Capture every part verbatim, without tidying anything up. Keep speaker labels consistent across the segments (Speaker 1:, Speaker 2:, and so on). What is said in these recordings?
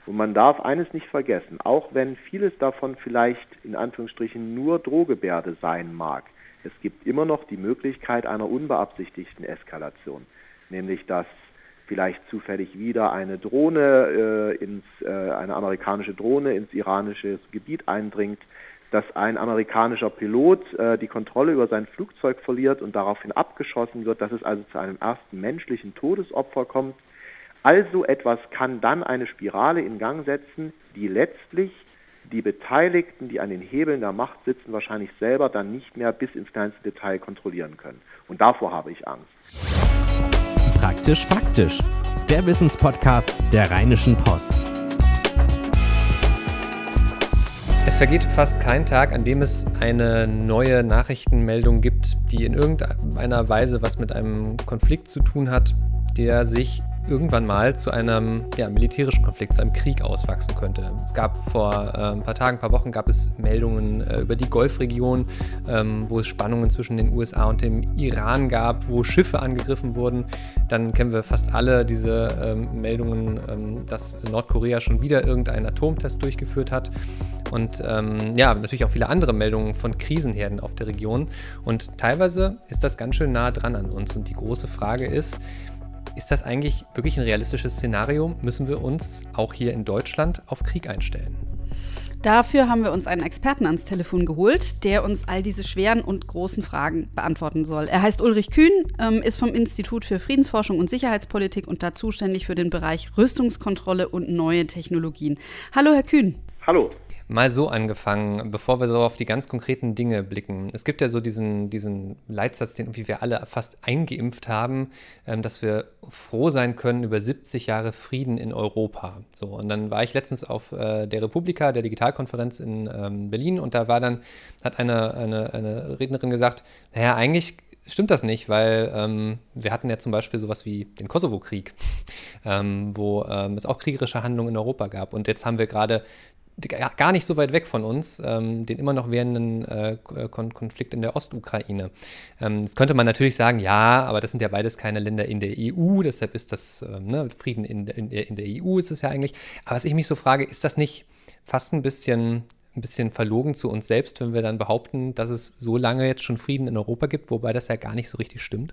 Speaker 1: Und man darf eines nicht vergessen, auch wenn vieles davon vielleicht in Anführungsstrichen nur Drohgebärde sein mag, es gibt immer noch die Möglichkeit einer unbeabsichtigten Eskalation, nämlich dass vielleicht zufällig wieder eine Drohne, äh, ins, äh, eine amerikanische Drohne ins iranische Gebiet eindringt, dass ein amerikanischer Pilot äh, die Kontrolle über sein Flugzeug verliert und daraufhin abgeschossen wird, dass es also zu einem ersten menschlichen Todesopfer kommt. Also etwas kann dann eine Spirale in Gang setzen, die letztlich die Beteiligten, die an den Hebeln der Macht sitzen, wahrscheinlich selber dann nicht mehr bis ins kleinste Detail kontrollieren können. Und davor habe ich Angst.
Speaker 2: Praktisch faktisch, der Wissenspodcast der Rheinischen Post.
Speaker 3: Es vergeht fast kein Tag, an dem es eine neue Nachrichtenmeldung gibt, die in irgendeiner Weise was mit einem Konflikt zu tun hat, der sich irgendwann mal zu einem ja, militärischen Konflikt, zu einem Krieg auswachsen könnte. Es gab vor äh, ein paar Tagen, ein paar Wochen gab es Meldungen äh, über die Golfregion, ähm, wo es Spannungen zwischen den U S A und dem Iran gab, wo Schiffe angegriffen wurden. Dann kennen wir fast alle diese ähm, Meldungen, ähm, dass Nordkorea schon wieder irgendeinen Atomtest durchgeführt hat. Und ähm, ja, natürlich auch viele andere Meldungen von Krisenherden auf der Region. Und teilweise ist das ganz schön nah dran an uns. Und die große Frage ist, ist das eigentlich wirklich ein realistisches Szenario? Müssen wir uns auch hier in Deutschland auf Krieg einstellen?
Speaker 4: Dafür haben wir uns einen Experten ans Telefon geholt, der uns all diese schweren und großen Fragen beantworten soll. Er heißt Ulrich Kühn, ähm, ist vom Institut für Friedensforschung und Sicherheitspolitik und da zuständig für den Bereich Rüstungskontrolle und neue Technologien. Hallo, Herr Kühn.
Speaker 1: Hallo.
Speaker 3: Mal so angefangen, bevor wir so auf die ganz konkreten Dinge blicken. Es gibt ja so diesen, diesen Leitsatz, den irgendwie wir alle fast eingeimpft haben, ähm, dass wir froh sein können über siebzig Jahre Frieden in Europa. So, und dann war ich letztens auf äh, der Republika, der Digitalkonferenz in ähm, Berlin, und da war dann, hat eine, eine, eine Rednerin gesagt, naja, eigentlich stimmt das nicht, weil ähm, wir hatten ja zum Beispiel sowas wie den Kosovo-Krieg, ähm, wo ähm, es auch kriegerische Handlungen in Europa gab. Und jetzt haben wir gerade gar nicht so weit weg von uns, ähm, den immer noch währenden äh, Kon- Konflikt in der Ostukraine. Ähm, jetzt könnte man natürlich sagen, ja, aber das sind ja beides keine Länder in der E U, deshalb ist das ähm, ne, Frieden in, in, in der E U ist es ja eigentlich. Aber was ich mich so frage, ist das nicht fast ein bisschen, ein bisschen verlogen zu uns selbst, wenn wir dann behaupten, dass es so lange jetzt schon Frieden in Europa gibt, wobei das ja gar nicht so richtig stimmt?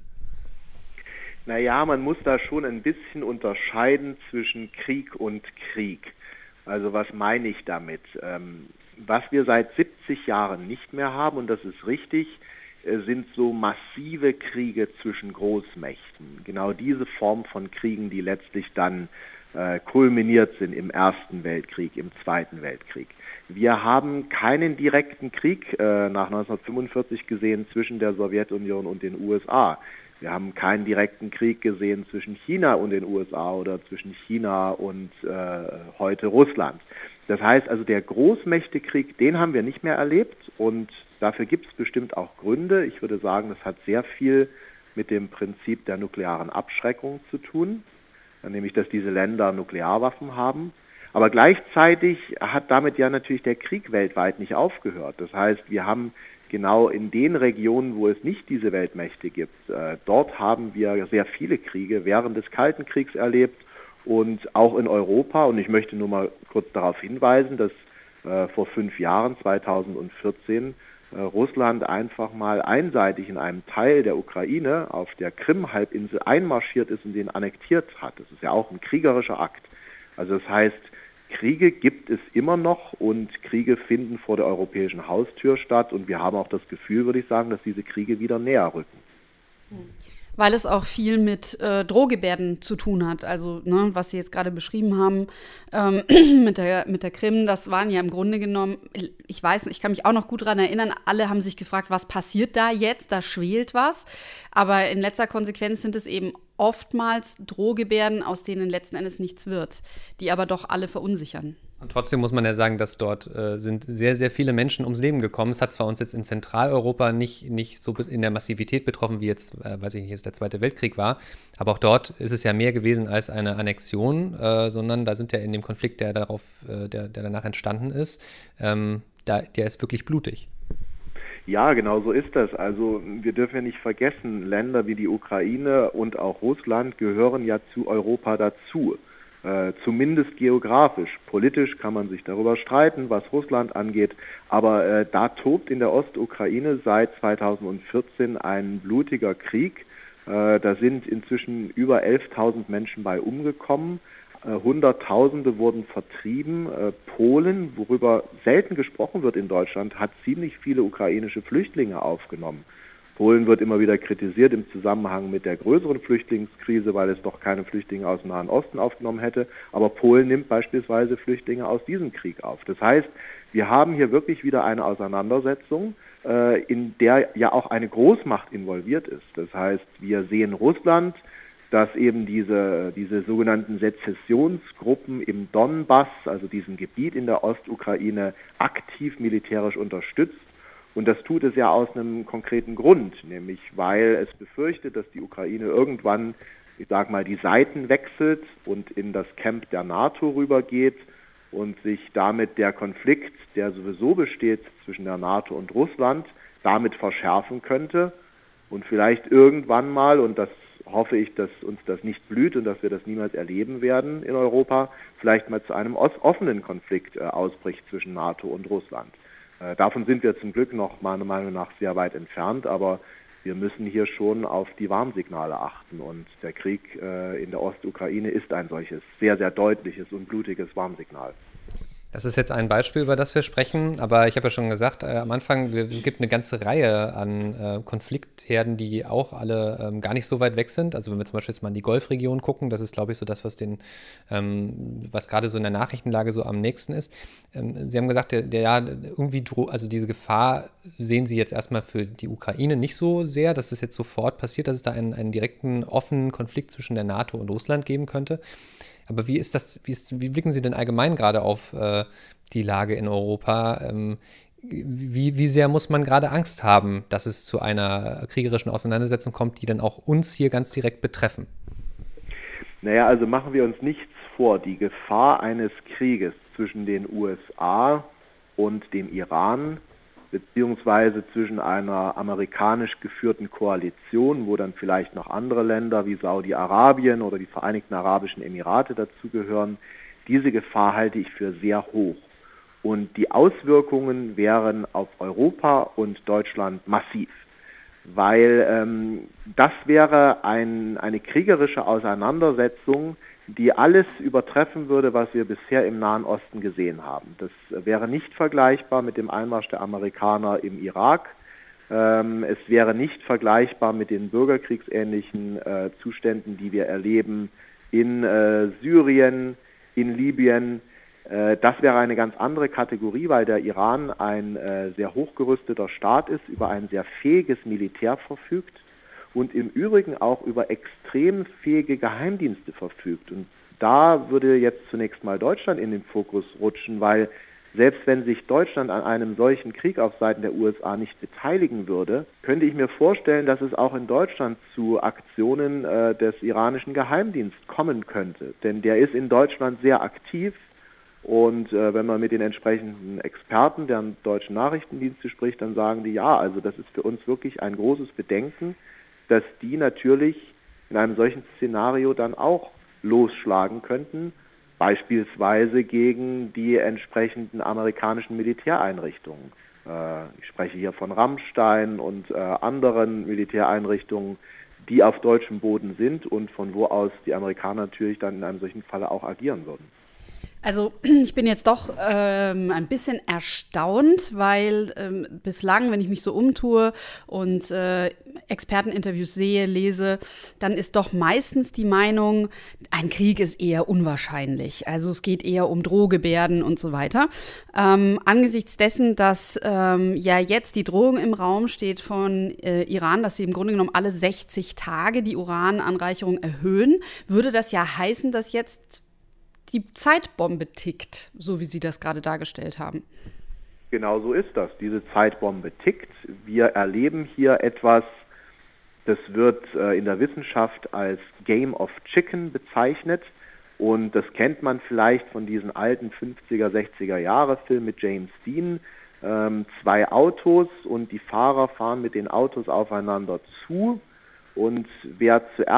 Speaker 1: Naja, man muss da schon ein bisschen unterscheiden zwischen Krieg und Krieg. Also was meine ich damit? Ähm, was wir seit siebzig Jahren nicht mehr haben, und das ist richtig, äh, sind so massive Kriege zwischen Großmächten. Genau diese Form von Kriegen, die letztlich dann äh, kulminiert sind im Ersten Weltkrieg, im Zweiten Weltkrieg. Wir haben keinen direkten Krieg äh, nach neunzehnhundertfünfundvierzig gesehen zwischen der Sowjetunion und den U S A. Wir haben keinen direkten Krieg gesehen zwischen China und den U S A oder zwischen China und äh, heute Russland. Das heißt also, der Großmächtekrieg, den haben wir nicht mehr erlebt, und dafür gibt es bestimmt auch Gründe. Ich würde sagen, das hat sehr viel mit dem Prinzip der nuklearen Abschreckung zu tun, nämlich dass diese Länder Nuklearwaffen haben. Aber gleichzeitig hat damit ja natürlich der Krieg weltweit nicht aufgehört. Das heißt, wir haben genau in den Regionen, wo es nicht diese Weltmächte gibt, äh, dort haben wir sehr viele Kriege während des Kalten Kriegs erlebt und auch in Europa. Und ich möchte nur mal kurz darauf hinweisen, dass äh, vor fünf Jahren, zweitausendvierzehn, äh, Russland einfach mal einseitig in einem Teil der Ukraine auf der Krim-Halbinsel einmarschiert ist und den annektiert hat. Das ist ja auch ein kriegerischer Akt. Also das heißt, Kriege gibt es immer noch, und Kriege finden vor der europäischen Haustür statt, und wir haben auch das Gefühl, würde ich sagen, dass diese Kriege wieder näher rücken.
Speaker 4: Weil es auch viel mit äh, Drohgebärden zu tun hat. Also, ne, was Sie jetzt gerade beschrieben haben ähm, mit der, mit der Krim, das waren ja im Grunde genommen, ich weiß, ich kann mich auch noch gut daran erinnern, alle haben sich gefragt, was passiert da jetzt? Da schwelt was. Aber in letzter Konsequenz sind es eben oftmals Drohgebärden, aus denen letzten Endes nichts wird, die aber doch alle verunsichern.
Speaker 3: Und trotzdem muss man ja sagen, dass dort äh, sind sehr, sehr viele Menschen ums Leben gekommen. Es hat zwar uns jetzt in Zentraleuropa nicht, nicht so in der Massivität betroffen, wie jetzt, äh, weiß ich nicht, jetzt der Zweite Weltkrieg war, aber auch dort ist es ja mehr gewesen als eine Annexion, äh, sondern da sind ja in dem Konflikt, der darauf, äh, der, der danach entstanden ist, ähm, da, der ist wirklich blutig.
Speaker 1: Ja, genau so ist das. Also wir dürfen ja nicht vergessen, Länder wie die Ukraine und auch Russland gehören ja zu Europa dazu. äh, zumindest geografisch. Politisch kann man sich darüber streiten, was Russland angeht, aber äh, da tobt in der Ostukraine seit zweitausendvierzehn ein blutiger Krieg. Äh, da sind inzwischen über elftausend Menschen bei umgekommen. Hunderttausende wurden vertrieben. Polen, worüber selten gesprochen wird in Deutschland, hat ziemlich viele ukrainische Flüchtlinge aufgenommen. Polen wird immer wieder kritisiert im Zusammenhang mit der größeren Flüchtlingskrise, weil es doch keine Flüchtlinge aus dem Nahen Osten aufgenommen hätte. Aber Polen nimmt beispielsweise Flüchtlinge aus diesem Krieg auf. Das heißt, wir haben hier wirklich wieder eine Auseinandersetzung, in der ja auch eine Großmacht involviert ist. Das heißt, wir sehen Russland, dass eben diese, diese sogenannten Sezessionsgruppen im Donbass, also diesem Gebiet in der Ostukraine, aktiv militärisch unterstützt. Und das tut es ja aus einem konkreten Grund, nämlich weil es befürchtet, dass die Ukraine irgendwann, ich sag mal, die Seiten wechselt und in das Camp der NATO rübergeht und sich damit der Konflikt, der sowieso besteht zwischen der NATO und Russland, damit verschärfen könnte und vielleicht irgendwann mal, und das hoffe ich, dass uns das nicht blüht und dass wir das niemals erleben werden in Europa, vielleicht mal zu einem offenen Konflikt äh, ausbricht zwischen NATO und Russland. Äh, davon sind wir zum Glück noch meiner Meinung nach sehr weit entfernt, aber wir müssen hier schon auf die Warnsignale achten und der Krieg äh, in der Ostukraine ist ein solches sehr, sehr deutliches und blutiges Warnsignal.
Speaker 3: Das ist jetzt ein Beispiel, über das wir sprechen, aber ich habe ja schon gesagt, äh, am Anfang, es gibt eine ganze Reihe an äh, Konfliktherden, die auch alle ähm, gar nicht so weit weg sind. Also wenn wir zum Beispiel jetzt mal in die Golfregion gucken, das ist, glaube ich, so das, was den, ähm, was gerade so in der Nachrichtenlage so am nächsten ist. Ähm, Sie haben gesagt, der, der ja irgendwie, dro- also diese Gefahr sehen Sie jetzt erstmal für die Ukraine nicht so sehr, dass es jetzt sofort passiert, dass es da einen, einen direkten, offenen Konflikt zwischen der NATO und Russland geben könnte. Aber wie ist das, wie, ist, wie blicken Sie denn allgemein gerade auf äh, die Lage in Europa? Ähm, wie, wie sehr muss man gerade Angst haben, dass es zu einer kriegerischen Auseinandersetzung kommt, die dann auch uns hier ganz direkt betreffen?
Speaker 1: Naja, also machen wir uns nichts vor. Die Gefahr eines Krieges zwischen den U S A und dem Iran, beziehungsweise zwischen einer amerikanisch geführten Koalition, wo dann vielleicht noch andere Länder wie Saudi-Arabien oder die Vereinigten Arabischen Emirate dazugehören, diese Gefahr halte ich für sehr hoch. Und die Auswirkungen wären auf Europa und Deutschland massiv, weil ähm, das wäre ein, eine kriegerische Auseinandersetzung, die alles übertreffen würde, was wir bisher im Nahen Osten gesehen haben. Das wäre nicht vergleichbar mit dem Einmarsch der Amerikaner im Irak. Ähm, es wäre nicht vergleichbar mit den bürgerkriegsähnlichen äh, Zuständen, die wir erleben in äh, Syrien, in Libyen. Äh, das wäre eine ganz andere Kategorie, weil der Iran ein äh, sehr hochgerüsteter Staat ist, über ein sehr fähiges Militär verfügt und im Übrigen auch über extrem fähige Geheimdienste verfügt. Und da würde jetzt zunächst mal Deutschland in den Fokus rutschen, weil selbst wenn sich Deutschland an einem solchen Krieg auf Seiten der U S A nicht beteiligen würde, könnte ich mir vorstellen, dass es auch in Deutschland zu Aktionen äh, des iranischen Geheimdienstes kommen könnte. Denn der ist in Deutschland sehr aktiv. Und äh, wenn man mit den entsprechenden Experten der deutschen Nachrichtendienste spricht, dann sagen die, ja, also das ist für uns wirklich ein großes Bedenken, dass die natürlich in einem solchen Szenario dann auch losschlagen könnten, beispielsweise gegen die entsprechenden amerikanischen Militäreinrichtungen. Äh, ich spreche hier von Rammstein und äh, anderen Militäreinrichtungen, die auf deutschem Boden sind und von wo aus die Amerikaner natürlich dann in einem solchen Falle auch agieren würden.
Speaker 4: Also ich bin jetzt doch ähm, ein bisschen erstaunt, weil ähm, bislang, wenn ich mich so umtue und äh, Experteninterviews sehe, lese, dann ist doch meistens die Meinung, ein Krieg ist eher unwahrscheinlich. Also es geht eher um Drohgebärden und so weiter. Ähm, angesichts dessen, dass ähm, ja jetzt die Drohung im Raum steht von äh, Iran, dass sie im Grunde genommen alle sechzig Tage die Urananreicherung erhöhen, würde das ja heißen, dass jetzt die Zeitbombe tickt, so wie Sie das gerade dargestellt haben.
Speaker 1: Genau so ist das. Diese Zeitbombe tickt. Wir erleben hier etwas, das wird äh, in der Wissenschaft als Game of Chicken bezeichnet. Und das kennt man vielleicht von diesen alten fünfziger, sechziger Jahre Filmen mit James Dean. Ähm, zwei Autos und die Fahrer fahren mit den Autos aufeinander zu. Und wer zuerst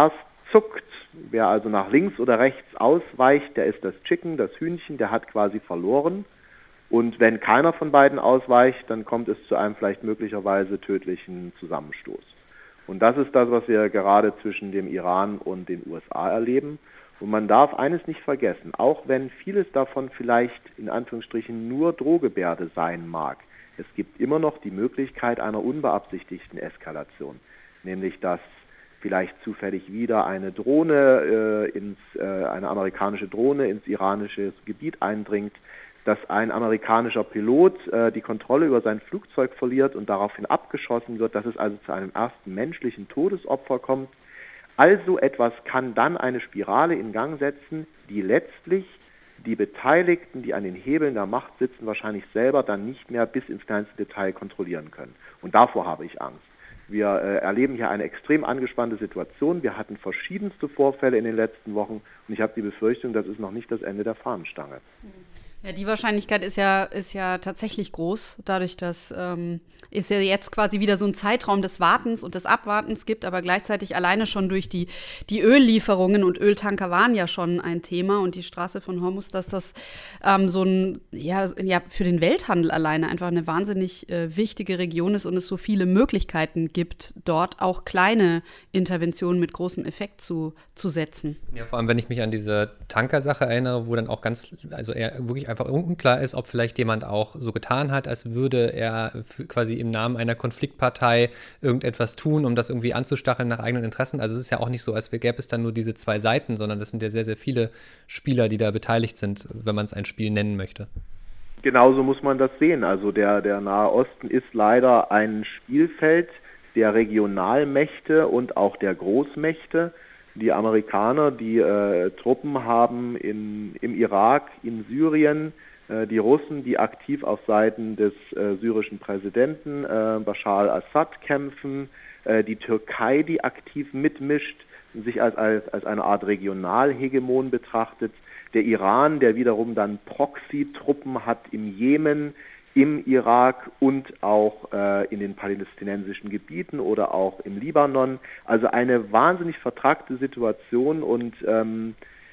Speaker 1: zuckt. Wer also nach links oder rechts ausweicht, der ist das Chicken, das Hühnchen, der hat quasi verloren. Und wenn keiner von beiden ausweicht, dann kommt es zu einem vielleicht möglicherweise tödlichen Zusammenstoß. Und das ist das, was wir gerade zwischen dem Iran und den U S A erleben. Und man darf eines nicht vergessen, auch wenn vieles davon vielleicht in Anführungsstrichen nur Drohgebärde sein mag, es gibt immer noch die Möglichkeit einer unbeabsichtigten Eskalation, nämlich dass vielleicht zufällig wieder eine Drohne, äh, ins, äh, eine amerikanische Drohne ins iranische Gebiet eindringt, dass ein amerikanischer Pilot äh, die Kontrolle über sein Flugzeug verliert und daraufhin abgeschossen wird, dass es also zu einem ersten menschlichen Todesopfer kommt. Also etwas kann dann eine Spirale in Gang setzen, die letztlich die Beteiligten, die an den Hebeln der Macht sitzen, wahrscheinlich selber dann nicht mehr bis ins kleinste Detail kontrollieren können. Und davor habe ich Angst. Wir äh, erleben hier eine extrem angespannte Situation. Wir hatten verschiedenste Vorfälle in den letzten Wochen und ich habe die Befürchtung, das ist noch nicht das Ende der Fahnenstange.
Speaker 4: Ja, die Wahrscheinlichkeit ist ja, ist ja tatsächlich groß, dadurch, dass ähm, es ja jetzt quasi wieder so ein Zeitraum des Wartens und des Abwartens gibt, aber gleichzeitig alleine schon durch die, die Öllieferungen und Öltanker waren ja schon ein Thema und die Straße von Hormuz, dass das ähm, so ein, ja, ja, für den Welthandel alleine einfach eine wahnsinnig äh, wichtige Region ist und es so viele Möglichkeiten gibt, dort auch kleine Interventionen mit großem Effekt zu, zu setzen.
Speaker 3: Ja, vor allem, wenn ich mich an diese Tankersache erinnere, wo dann auch ganz, also eher wirklich einfach unklar ist, ob vielleicht jemand auch so getan hat, als würde er quasi im Namen einer Konfliktpartei irgendetwas tun, um das irgendwie anzustacheln nach eigenen Interessen. Also es ist ja auch nicht so, als gäbe es dann nur diese zwei Seiten, sondern das sind ja sehr, sehr viele Spieler, die da beteiligt sind, wenn man es ein Spiel nennen möchte.
Speaker 1: Genauso muss man das sehen. Also der, der Nahe Osten ist leider ein Spielfeld der Regionalmächte und auch der Großmächte. Die Amerikaner, die äh, Truppen haben in, im Irak, in Syrien, äh, die Russen, die aktiv auf Seiten des äh, syrischen Präsidenten äh, Bashar al-Assad kämpfen, äh, die Türkei, die aktiv mitmischt und sich als, als, als eine Art Regionalhegemon betrachtet, der Iran, der wiederum dann Proxy-Truppen hat im Jemen, im Irak und auch äh, in den palästinensischen Gebieten oder auch im Libanon. Also eine wahnsinnig vertrackte Situation und ähm,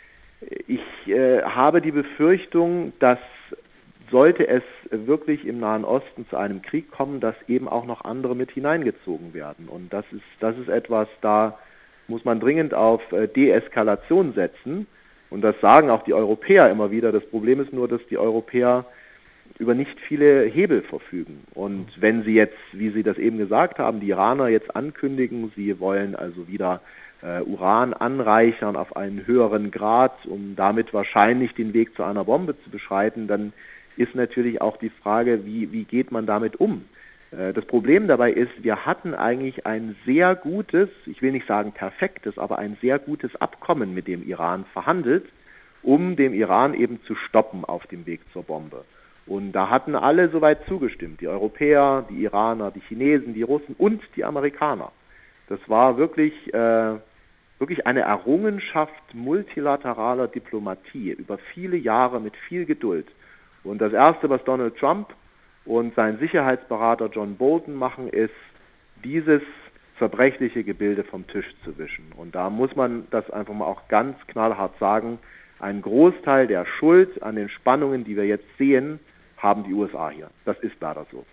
Speaker 1: ich äh, habe die Befürchtung, dass sollte es wirklich im Nahen Osten zu einem Krieg kommen, dass eben auch noch andere mit hineingezogen werden. Und das ist, das ist etwas, da muss man dringend auf äh, Deeskalation setzen. Und das sagen auch die Europäer immer wieder. Das Problem ist nur, dass die Europäer über nicht viele Hebel verfügen. Und wenn Sie jetzt, wie Sie das eben gesagt haben, die Iraner jetzt ankündigen, sie wollen also wieder äh, Uran anreichern auf einen höheren Grad, um damit wahrscheinlich den Weg zu einer Bombe zu beschreiten, dann ist natürlich auch die Frage, wie, wie geht man damit um? Äh, das Problem dabei ist, wir hatten eigentlich ein sehr gutes, ich will nicht sagen perfektes, aber ein sehr gutes Abkommen mit dem Iran verhandelt, um dem Iran eben zu stoppen auf dem Weg zur Bombe. Und da hatten alle soweit zugestimmt, die Europäer, die Iraner, die Chinesen, die Russen und die Amerikaner. Das war wirklich, äh, wirklich eine Errungenschaft multilateraler Diplomatie über viele Jahre mit viel Geduld. Und das Erste, was Donald Trump und sein Sicherheitsberater John Bolton machen, ist, dieses zerbrechliche Gebilde vom Tisch zu wischen. Und da muss man das einfach mal auch ganz knallhart sagen, ein Großteil der Schuld an den Spannungen, die wir jetzt sehen, haben die U S A hier. Das ist leider so.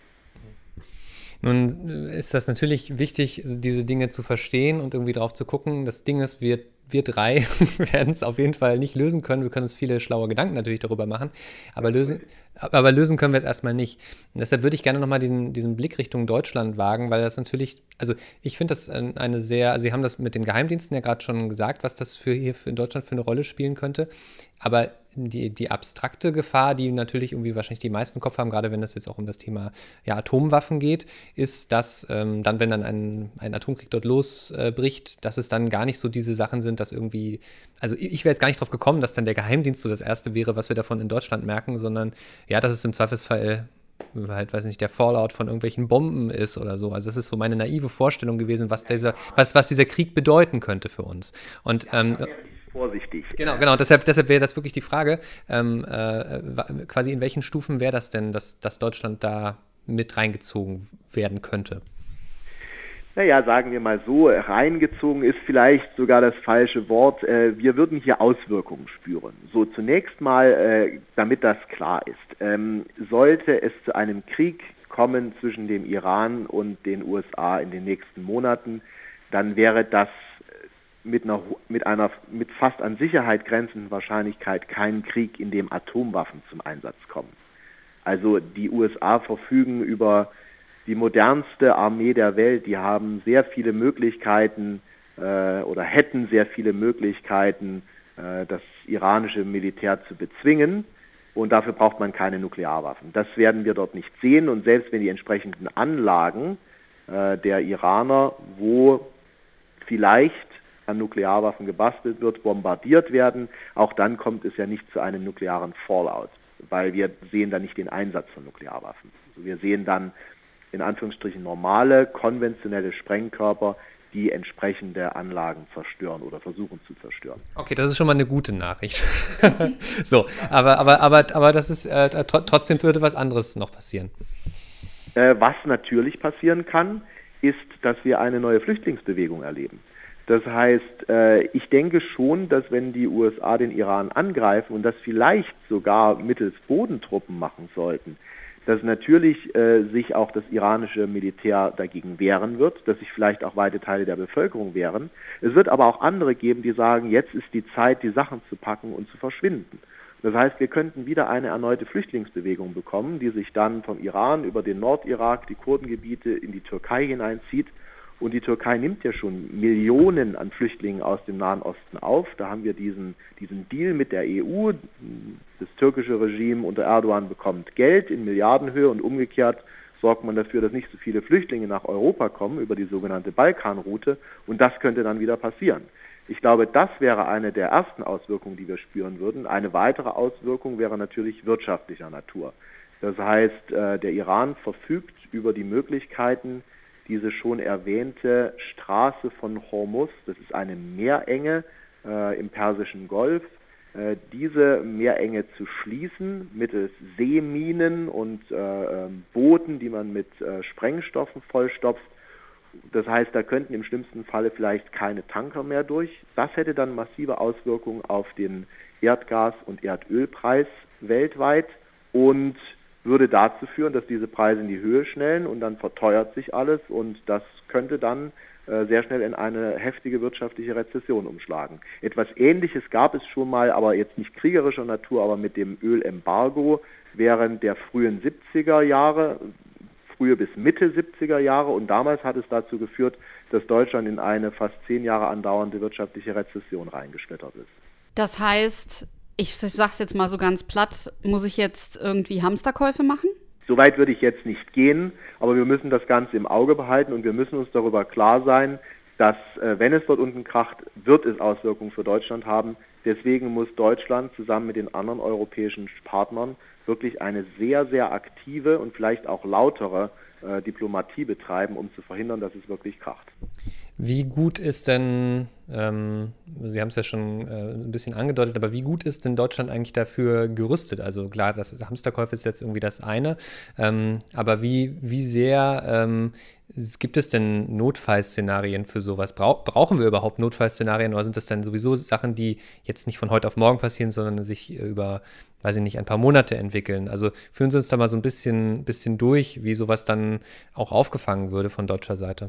Speaker 3: Nun ist das natürlich wichtig, diese Dinge zu verstehen und irgendwie drauf zu gucken. Das Ding ist, wir, wir drei werden es auf jeden Fall nicht lösen können. Wir können uns viele schlaue Gedanken natürlich darüber machen, aber lösen, aber lösen können wir es erstmal nicht. Und deshalb würde ich gerne nochmal diesen, diesen Blick Richtung Deutschland wagen, weil das natürlich, also ich finde das eine sehr, also Sie haben das mit den Geheimdiensten ja gerade schon gesagt, was das für hier für in Deutschland für eine Rolle spielen könnte, aber die, die abstrakte Gefahr, die natürlich irgendwie wahrscheinlich die meisten im Kopf haben, gerade wenn es jetzt auch um das Thema ja, Atomwaffen geht, ist, dass ähm, dann, wenn dann ein, ein Atomkrieg dort losbricht, äh, dass es dann gar nicht so diese Sachen sind, dass irgendwie, also ich wäre jetzt gar nicht drauf gekommen, dass dann der Geheimdienst so das Erste wäre, was wir davon in Deutschland merken, sondern ja, dass es im Zweifelsfall halt, weiß nicht, der Fallout von irgendwelchen Bomben ist oder so. Also das ist so meine naive Vorstellung gewesen, was dieser, was, was dieser Krieg bedeuten könnte für uns. Und ähm,
Speaker 1: vorsichtig.
Speaker 3: Genau, genau. Deshalb, deshalb wäre das wirklich die Frage, ähm, äh, quasi in welchen Stufen wäre das denn, dass, dass Deutschland da mit reingezogen werden könnte?
Speaker 1: Naja, sagen wir mal so, reingezogen ist vielleicht sogar das falsche Wort. Wir würden hier Auswirkungen spüren. So, zunächst mal, damit das klar ist, sollte es zu einem Krieg kommen zwischen dem Iran und den U S A in den nächsten Monaten, dann wäre das mit einer, mit einer mit fast an Sicherheit grenzenden Wahrscheinlichkeit kein Krieg, in dem Atomwaffen zum Einsatz kommen. Also die U S A verfügen über die modernste Armee der Welt, die haben sehr viele Möglichkeiten äh, oder hätten sehr viele Möglichkeiten, äh, das iranische Militär zu bezwingen, und dafür braucht man keine Nuklearwaffen. Das werden wir dort nicht sehen, und selbst wenn die entsprechenden Anlagen äh, der Iraner, wo vielleicht an Nuklearwaffen gebastelt wird, bombardiert werden, auch dann kommt es ja nicht zu einem nuklearen Fallout, weil wir sehen dann nicht den Einsatz von Nuklearwaffen. Also wir sehen dann in Anführungsstrichen normale, konventionelle Sprengkörper, die entsprechende Anlagen zerstören oder versuchen zu zerstören.
Speaker 3: Okay, das ist schon mal eine gute Nachricht. So, aber, aber, aber, aber das ist äh, tr- trotzdem würde was anderes noch passieren.
Speaker 1: Äh, was natürlich passieren kann, ist, dass wir eine neue Flüchtlingsbewegung erleben. Das heißt, äh, ich denke schon, dass wenn die U S A den Iran angreifen und das vielleicht sogar mittels Bodentruppen machen sollten, dass natürlich äh, sich auch das iranische Militär dagegen wehren wird, dass sich vielleicht auch weite Teile der Bevölkerung wehren. Es wird aber auch andere geben, die sagen, jetzt ist die Zeit, die Sachen zu packen und zu verschwinden. Das heißt, wir könnten wieder eine erneute Flüchtlingsbewegung bekommen, die sich dann vom Iran über den Nordirak, die Kurdengebiete in die Türkei hineinzieht. Und die Türkei nimmt ja schon Millionen an Flüchtlingen aus dem Nahen Osten auf. Da haben wir diesen, diesen Deal mit der E U. Das türkische Regime unter Erdogan bekommt Geld in Milliardenhöhe und umgekehrt sorgt man dafür, dass nicht so viele Flüchtlinge nach Europa kommen über die sogenannte Balkanroute. Und das könnte dann wieder passieren. Ich glaube, das wäre eine der ersten Auswirkungen, die wir spüren würden. Eine weitere Auswirkung wäre natürlich wirtschaftlicher Natur. Das heißt, der Iran verfügt über die Möglichkeiten, diese schon erwähnte Straße von Hormuz, das ist eine Meerenge äh, im Persischen Golf, äh, diese Meerenge zu schließen mittels Seeminen und äh, Booten, die man mit äh, Sprengstoffen vollstopft. Das heißt, da könnten im schlimmsten Falle vielleicht keine Tanker mehr durch. Das hätte dann massive Auswirkungen auf den Erdgas- und Erdölpreis weltweit und würde dazu führen, dass diese Preise in die Höhe schnellen und dann verteuert sich alles, und das könnte dann äh, sehr schnell in eine heftige wirtschaftliche Rezession umschlagen. Etwas Ähnliches gab es schon mal, aber jetzt nicht kriegerischer Natur, aber mit dem Ölembargo während der frühen siebziger Jahre, frühe bis Mitte siebziger Jahre, und damals hat es dazu geführt, dass Deutschland in eine fast zehn Jahre andauernde wirtschaftliche Rezession reingeschlittert ist.
Speaker 4: Das heißt, ich sag's jetzt mal so ganz platt, muss ich jetzt irgendwie Hamsterkäufe machen?
Speaker 1: Soweit würde ich jetzt nicht gehen, aber wir müssen das Ganze im Auge behalten und wir müssen uns darüber klar sein, dass, äh, wenn es dort unten kracht, wird es Auswirkungen für Deutschland haben. Deswegen muss Deutschland zusammen mit den anderen europäischen Partnern wirklich eine sehr, sehr aktive und vielleicht auch lautere äh, Diplomatie betreiben, um zu verhindern, dass es wirklich kracht.
Speaker 3: Wie gut ist denn, ähm, Sie haben es ja schon äh, ein bisschen angedeutet, aber wie gut ist denn Deutschland eigentlich dafür gerüstet? Also klar, das Hamsterkäufe ist jetzt irgendwie das eine, ähm, aber wie, wie sehr ähm, gibt es denn Notfallszenarien für sowas? Brauch, brauchen wir überhaupt Notfallszenarien, oder sind das dann sowieso Sachen, die jetzt nicht von heute auf morgen passieren, sondern sich über, weiß ich nicht, ein paar Monate entwickeln? Also führen Sie uns da mal so ein bisschen, bisschen durch, wie sowas dann auch aufgefangen würde von deutscher Seite.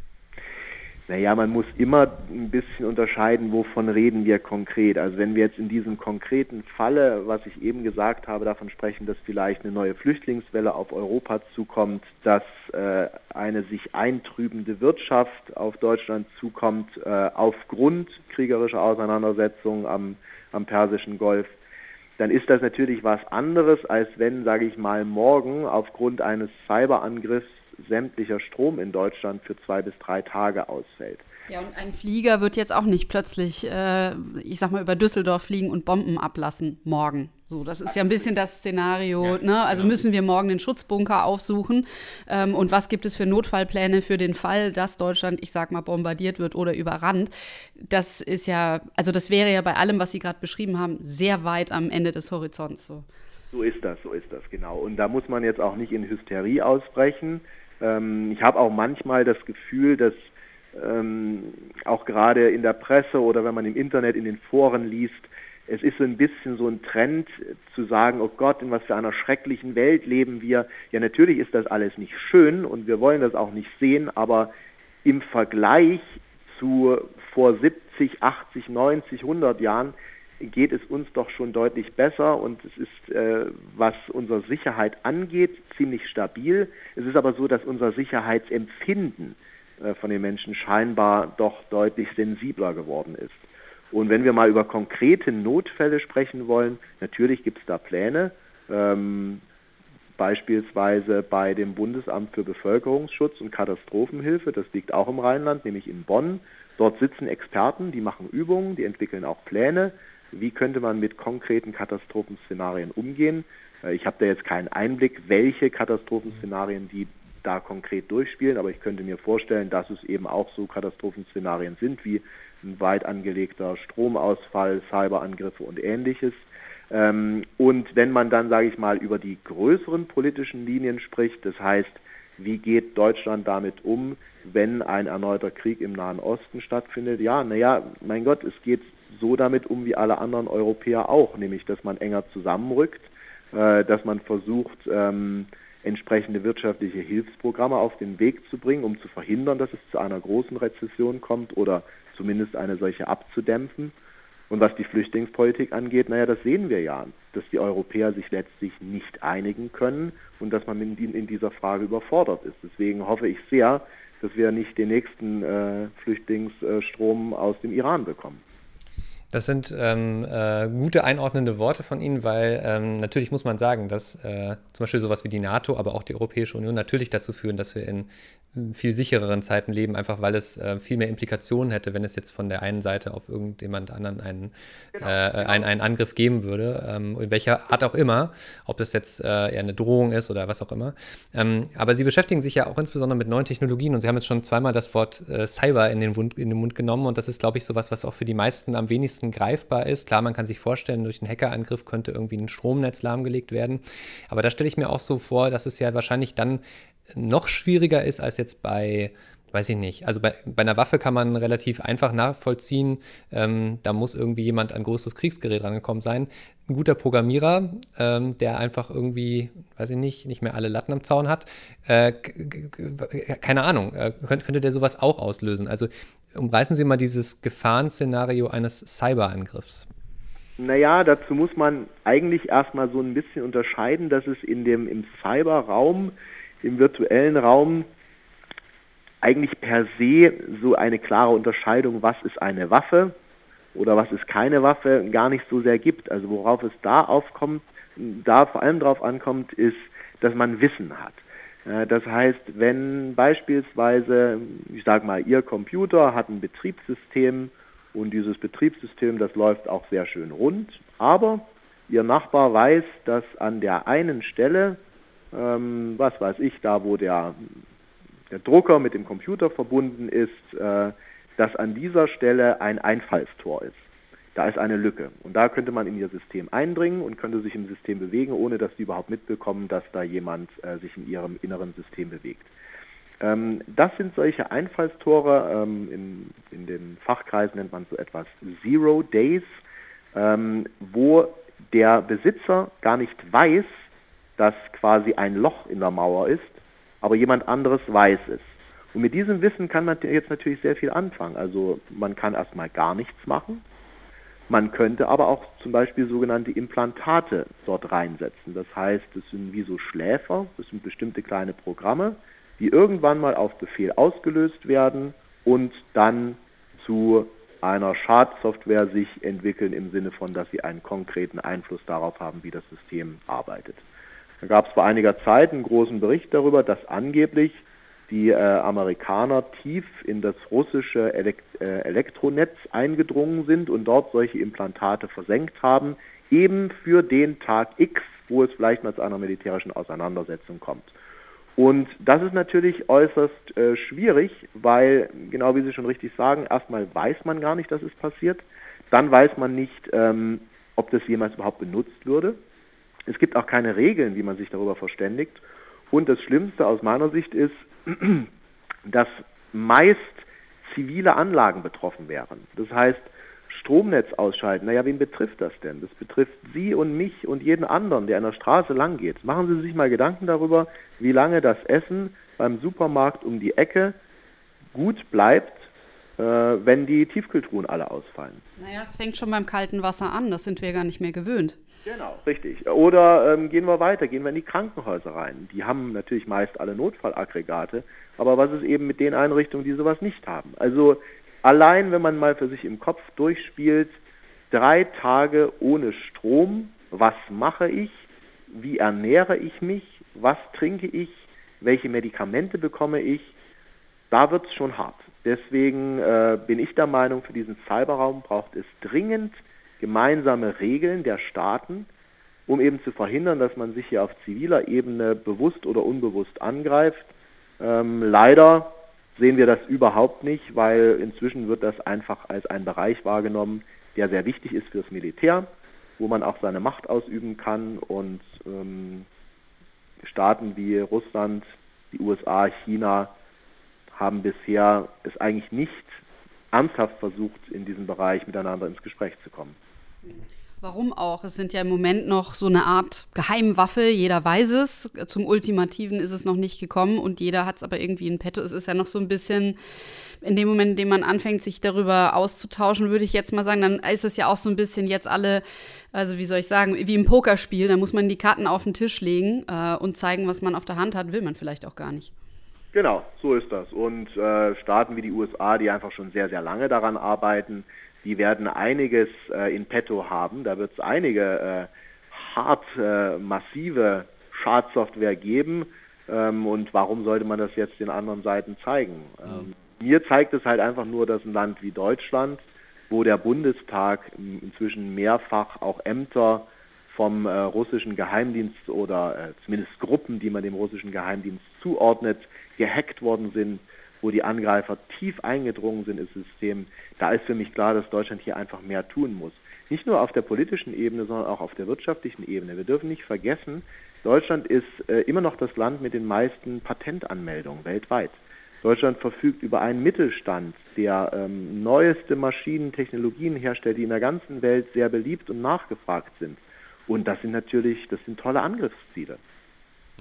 Speaker 1: Naja, man muss immer ein bisschen unterscheiden, wovon reden wir konkret. Also wenn wir jetzt in diesem konkreten Falle, was ich eben gesagt habe, davon sprechen, dass vielleicht eine neue Flüchtlingswelle auf Europa zukommt, dass äh, eine sich eintrübende Wirtschaft auf Deutschland zukommt, äh, aufgrund kriegerischer Auseinandersetzungen am, am Persischen Golf, dann ist das natürlich was anderes, als wenn, sage ich mal, morgen aufgrund eines Cyberangriffs sämtlicher Strom in Deutschland für zwei bis drei Tage ausfällt.
Speaker 4: Ja, und ein Flieger wird jetzt auch nicht plötzlich, äh, ich sag mal, über Düsseldorf fliegen und Bomben ablassen morgen. So, das ist ja ein bisschen das Szenario, ja, ne? Also ja. Müssen wir morgen den Schutzbunker aufsuchen? Ähm, und was gibt es für Notfallpläne für den Fall, dass Deutschland, ich sag mal, bombardiert wird oder überrannt? Das ist ja, also das wäre ja bei allem, was Sie gerade beschrieben haben, sehr weit am Ende des Horizonts so.
Speaker 1: So ist das, so ist das, genau. Und da muss man jetzt auch nicht in Hysterie ausbrechen. Ähm, ich habe auch manchmal das Gefühl, dass ähm, auch gerade in der Presse oder wenn man im Internet in den Foren liest, es ist so ein bisschen so ein Trend zu sagen, oh Gott, in was für einer schrecklichen Welt leben wir. Ja, natürlich ist das alles nicht schön und wir wollen das auch nicht sehen, aber im Vergleich zu vor siebzig, achtzig, neunzig, hundert Jahren geht es uns doch schon deutlich besser und es ist, äh, was unsere Sicherheit angeht, ziemlich stabil. Es ist aber so, dass unser Sicherheitsempfinden äh, von den Menschen scheinbar doch deutlich sensibler geworden ist. Und wenn wir mal über konkrete Notfälle sprechen wollen, natürlich gibt es da Pläne, ähm, beispielsweise bei dem Bundesamt für Bevölkerungsschutz und Katastrophenhilfe, das liegt auch im Rheinland, nämlich in Bonn. Dort sitzen Experten, die machen Übungen, die entwickeln auch Pläne. Wie könnte man mit konkreten Katastrophenszenarien umgehen? Ich habe da jetzt keinen Einblick, welche Katastrophenszenarien die da konkret durchspielen, aber ich könnte mir vorstellen, dass es eben auch so Katastrophenszenarien sind, wie ein weit angelegter Stromausfall, Cyberangriffe und Ähnliches. Und wenn man dann, sage ich mal, über die größeren politischen Linien spricht, das heißt, wie geht Deutschland damit um, wenn ein erneuter Krieg im Nahen Osten stattfindet? Ja, naja, mein Gott, es geht so damit um wie alle anderen Europäer auch, nämlich, dass man enger zusammenrückt, äh, dass man versucht, ähm, entsprechende wirtschaftliche Hilfsprogramme auf den Weg zu bringen, um zu verhindern, dass es zu einer großen Rezession kommt oder zumindest eine solche abzudämpfen. Und was die Flüchtlingspolitik angeht, naja, das sehen wir ja, dass die Europäer sich letztlich nicht einigen können und dass man in, in dieser Frage überfordert ist. Deswegen hoffe ich sehr, dass wir nicht den nächsten äh, Flüchtlingsstrom aus dem Iran bekommen.
Speaker 3: Das sind ähm, äh, gute einordnende Worte von Ihnen, weil ähm, natürlich muss man sagen, dass äh, zum Beispiel sowas wie die NATO, aber auch die Europäische Union natürlich dazu führen, dass wir in viel sichereren Zeiten leben, einfach weil es äh, viel mehr Implikationen hätte, wenn es jetzt von der einen Seite auf irgendjemand anderen einen, genau, äh, genau. einen, einen Angriff geben würde, ähm, in welcher Art auch immer, ob das jetzt äh, eher eine Drohung ist oder was auch immer. Ähm, aber Sie beschäftigen sich ja auch insbesondere mit neuen Technologien und Sie haben jetzt schon zweimal das Wort äh, Cyber in den, Mund, in den Mund genommen und das ist, glaube ich, sowas, was auch für die meisten am wenigsten greifbar ist. Klar, man kann sich vorstellen, durch einen Hackerangriff könnte irgendwie ein Stromnetz lahmgelegt werden, aber da stelle ich mir auch so vor, dass es ja wahrscheinlich dann noch schwieriger ist als jetzt bei, weiß ich nicht, also bei, bei einer Waffe kann man relativ einfach nachvollziehen, ähm, da muss irgendwie jemand an ein großes Kriegsgerät rangekommen sein. Ein guter Programmierer, ähm, der einfach irgendwie, weiß ich nicht, nicht mehr alle Latten am Zaun hat, äh, keine Ahnung, äh, könnte, könnte der sowas auch auslösen. Also umreißen Sie mal dieses Gefahrenszenario eines Cyberangriffs.
Speaker 1: Naja, dazu muss man eigentlich erstmal so ein bisschen unterscheiden, dass es in dem, im Cyberraum, im virtuellen Raum eigentlich per se so eine klare Unterscheidung, was ist eine Waffe oder was ist keine Waffe, gar nicht so sehr gibt. Also worauf es da aufkommt, da vor allem drauf ankommt, ist, dass man Wissen hat. Das heißt, wenn beispielsweise, ich sage mal, Ihr Computer hat ein Betriebssystem und dieses Betriebssystem, das läuft auch sehr schön rund, aber Ihr Nachbar weiß, dass an der einen Stelle, ähm, was weiß ich, da wo der, der Drucker mit dem Computer verbunden ist, äh, dass an dieser Stelle ein Einfallstor ist. Da ist eine Lücke und da könnte man in Ihr System eindringen und könnte sich im System bewegen, ohne dass Sie überhaupt mitbekommen, dass da jemand äh, sich in Ihrem inneren System bewegt. Ähm, das sind solche Einfallstore, ähm, in, in den Fachkreisen nennt man so etwas Zero Days, ähm, wo der Besitzer gar nicht weiß, dass quasi ein Loch in der Mauer ist, aber jemand anderes weiß es. Und mit diesem Wissen kann man jetzt natürlich sehr viel anfangen. Also man kann erstmal gar nichts machen. Man könnte aber auch zum Beispiel sogenannte Implantate dort reinsetzen. Das heißt, das sind wie so Schläfer, das sind bestimmte kleine Programme, die irgendwann mal auf Befehl ausgelöst werden und dann zu einer Schadsoftware sich entwickeln im Sinne von, dass sie einen konkreten Einfluss darauf haben, wie das System arbeitet. Da gab es vor einiger Zeit einen großen Bericht darüber, dass angeblich die äh, Amerikaner tief in das russische Elekt- äh, Elektronetz eingedrungen sind und dort solche Implantate versenkt haben, eben für den Tag X, wo es vielleicht mal zu einer militärischen Auseinandersetzung kommt. Und das ist natürlich äußerst äh, schwierig, weil, genau wie Sie schon richtig sagen, erstmal weiß man gar nicht, dass es passiert, dann weiß man nicht, ähm, ob das jemals überhaupt benutzt würde. Es gibt auch keine Regeln, wie man sich darüber verständigt. Und das Schlimmste aus meiner Sicht ist, dass meist zivile Anlagen betroffen wären. Das heißt, Stromnetz ausschalten, naja, wen betrifft das denn? Das betrifft Sie und mich und jeden anderen, der an der Straße lang geht. Machen Sie sich mal Gedanken darüber, wie lange das Essen beim Supermarkt um die Ecke gut bleibt, äh, wenn die Tiefkühltruhen alle ausfallen.
Speaker 4: Naja, es fängt schon beim kalten Wasser an, das sind wir gar nicht mehr gewöhnt.
Speaker 1: Genau, richtig. Oder ähm, gehen wir weiter, gehen wir in die Krankenhäuser rein. Die haben natürlich meist alle Notfallaggregate, aber was ist eben mit den Einrichtungen, die sowas nicht haben? Also allein, wenn man mal für sich im Kopf durchspielt, drei Tage ohne Strom, was mache ich, wie ernähre ich mich, was trinke ich, welche Medikamente bekomme ich, da wird es schon hart. Deswegen äh, bin ich der Meinung, für diesen Cyberraum braucht es dringend gemeinsame Regeln der Staaten, um eben zu verhindern, dass man sich hier auf ziviler Ebene bewusst oder unbewusst angreift. Ähm, leider sehen wir das überhaupt nicht, weil inzwischen wird das einfach als ein Bereich wahrgenommen, der sehr wichtig ist fürs Militär, wo man auch seine Macht ausüben kann, und ähm, Staaten wie Russland, die U S A, China haben bisher es eigentlich nicht ernsthaft versucht, in diesem Bereich miteinander ins Gespräch zu kommen.
Speaker 4: Warum auch? Es sind ja im Moment noch so eine Art Geheimwaffe, jeder weiß es. Zum Ultimativen ist es noch nicht gekommen und jeder hat es aber irgendwie in petto. Es ist ja noch so ein bisschen, in dem Moment, in dem man anfängt, sich darüber auszutauschen, würde ich jetzt mal sagen, dann ist es ja auch so ein bisschen jetzt alle, also wie soll ich sagen, wie im Pokerspiel, da muss man die Karten auf den Tisch legen äh, und zeigen, was man auf der Hand hat, will man vielleicht auch gar nicht.
Speaker 1: Genau, so ist das. Und äh, Staaten wie die U S A, die einfach schon sehr, sehr lange daran arbeiten, die werden einiges äh, in petto haben. Da wird es einige äh, hart, äh, massive Schadsoftware geben. Ähm, und warum sollte man das jetzt den anderen Seiten zeigen? Ähm, mhm. Mir zeigt es halt einfach nur, dass ein Land wie Deutschland, wo der Bundestag inzwischen mehrfach auch Ämter vom äh, russischen Geheimdienst oder äh, zumindest Gruppen, die man dem russischen Geheimdienst zuordnet, gehackt worden sind, wo die Angreifer tief eingedrungen sind ins System, da ist für mich klar, dass Deutschland hier einfach mehr tun muss. Nicht nur auf der politischen Ebene, sondern auch auf der wirtschaftlichen Ebene. Wir dürfen nicht vergessen, Deutschland ist äh, immer noch das Land mit den meisten Patentanmeldungen weltweit. Deutschland verfügt über einen Mittelstand, der ähm, neueste Maschinen, Technologien herstellt, die in der ganzen Welt sehr beliebt und nachgefragt sind. Und das sind natürlich, das sind tolle Angriffsziele.
Speaker 3: Mhm.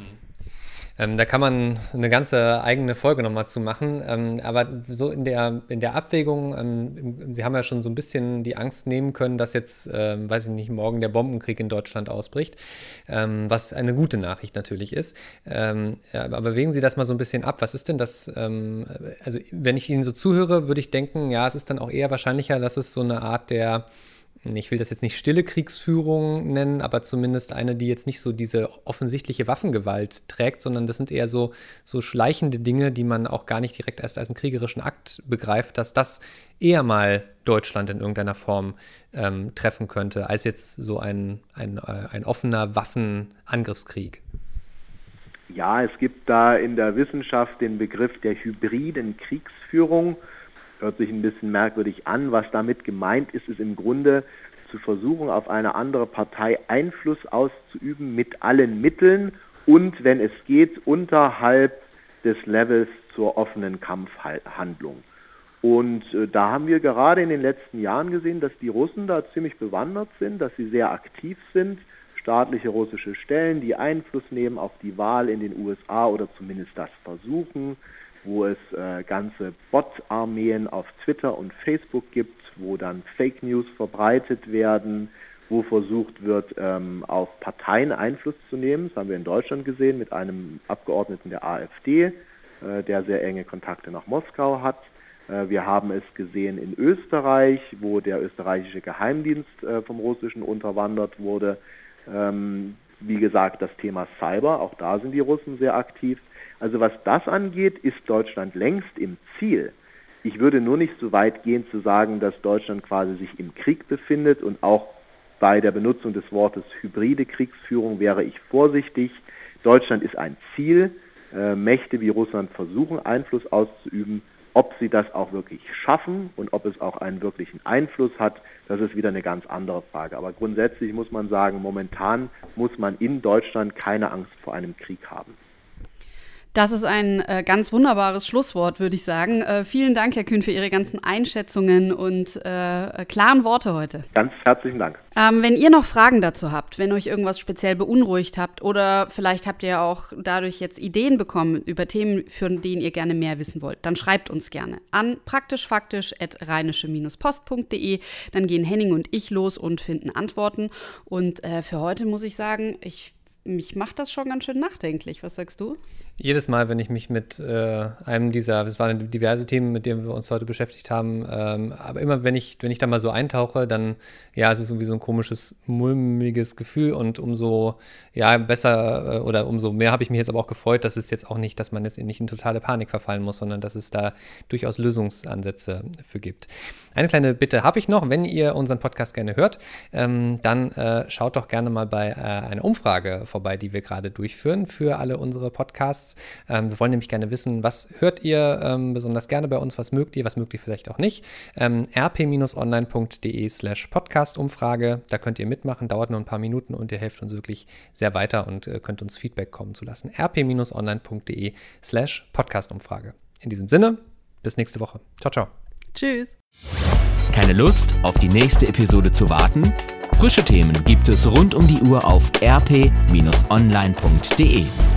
Speaker 3: Ähm, da kann man eine ganze eigene Folge nochmal zu machen, ähm, aber so in der, in der Abwägung, ähm, Sie haben ja schon so ein bisschen die Angst nehmen können, dass jetzt, ähm, weiß ich nicht, morgen der Bombenkrieg in Deutschland ausbricht, ähm, was eine gute Nachricht natürlich ist, ähm, ja, aber wägen Sie das mal so ein bisschen ab, was ist denn das, ähm, also wenn ich Ihnen so zuhöre, würde ich denken, ja, es ist dann auch eher wahrscheinlicher, dass es so eine Art der, ich will das jetzt nicht stille Kriegsführung nennen, aber zumindest eine, die jetzt nicht so diese offensichtliche Waffengewalt trägt, sondern das sind eher so, so schleichende Dinge, die man auch gar nicht direkt erst als einen kriegerischen Akt begreift, dass das eher mal Deutschland in irgendeiner Form ähm, treffen könnte, als jetzt so ein, ein, äh, ein offener Waffenangriffskrieg.
Speaker 1: Ja, es gibt da in der Wissenschaft den Begriff der hybriden Kriegsführung. Hört sich ein bisschen merkwürdig an. Was damit gemeint ist, ist im Grunde zu versuchen, auf eine andere Partei Einfluss auszuüben mit allen Mitteln und, wenn es geht, unterhalb des Levels zur offenen Kampfhandlung. Und äh, da haben wir gerade in den letzten Jahren gesehen, dass die Russen da ziemlich bewandert sind, dass sie sehr aktiv sind, staatliche russische Stellen, die Einfluss nehmen auf die Wahl in den U S A oder zumindest das versuchen, wo es äh, ganze Bot-Armeen auf Twitter und Facebook gibt, wo dann Fake News verbreitet werden, wo versucht wird, ähm, auf Parteien Einfluss zu nehmen. Das haben wir in Deutschland gesehen mit einem Abgeordneten der AfD, äh, der sehr enge Kontakte nach Moskau hat. Äh, wir haben es gesehen in Österreich, wo der österreichische Geheimdienst äh, vom Russischen unterwandert wurde. Ähm, wie gesagt, das Thema Cyber, auch da sind die Russen sehr aktiv. Also was das angeht, ist Deutschland längst im Ziel. Ich würde nur nicht so weit gehen zu sagen, dass Deutschland quasi sich im Krieg befindet, und auch bei der Benutzung des Wortes hybride Kriegsführung wäre ich vorsichtig. Deutschland ist ein Ziel. Äh, Mächte wie Russland versuchen, Einfluss auszuüben. Ob sie das auch wirklich schaffen und ob es auch einen wirklichen Einfluss hat, das ist wieder eine ganz andere Frage. Aber grundsätzlich muss man sagen, momentan muss man in Deutschland keine Angst vor einem Krieg haben.
Speaker 4: Das ist ein äh, ganz wunderbares Schlusswort, würde ich sagen. Äh, vielen Dank, Herr Kühn, für Ihre ganzen Einschätzungen und äh, klaren Worte heute.
Speaker 1: Ganz herzlichen Dank.
Speaker 4: Ähm, wenn ihr noch Fragen dazu habt, wenn euch irgendwas speziell beunruhigt habt oder vielleicht habt ihr auch dadurch jetzt Ideen bekommen über Themen, für die ihr gerne mehr wissen wollt, dann schreibt uns gerne an praktischfaktisch at rheinische post punkt de. Dann gehen Henning und ich los und finden Antworten. Und äh, für heute muss ich sagen, ich Mich macht das schon ganz schön nachdenklich. Was sagst du?
Speaker 3: Jedes Mal, wenn ich mich mit äh, einem dieser, es waren diverse Themen, mit denen wir uns heute beschäftigt haben, ähm, aber immer, wenn ich, wenn ich da mal so eintauche, dann, ja, es ist irgendwie so ein komisches, mulmiges Gefühl und umso, ja, besser äh, oder umso mehr habe ich mich jetzt aber auch gefreut, dass es jetzt auch nicht, dass man jetzt nicht in totale Panik verfallen muss, sondern dass es da durchaus Lösungsansätze für gibt. Eine kleine Bitte habe ich noch, wenn ihr unseren Podcast gerne hört, ähm, dann äh, schaut doch gerne mal bei äh, einer Umfrage vorbei, die wir gerade durchführen für alle unsere Podcasts. Ähm, wir wollen nämlich gerne wissen, was hört ihr ähm, besonders gerne bei uns, was mögt ihr, was mögt ihr vielleicht auch nicht. Ähm, rp-online.de slash Podcast-Umfrage, da könnt ihr mitmachen, dauert nur ein paar Minuten und ihr helft uns wirklich sehr weiter und äh, könnt uns Feedback kommen zu lassen. rp-online.de slash Podcast-Umfrage. In diesem Sinne, bis nächste Woche. Ciao, ciao.
Speaker 4: Tschüss.
Speaker 2: Keine Lust, auf die nächste Episode zu warten? Frische Themen gibt es rund um die Uhr auf rp-online.de.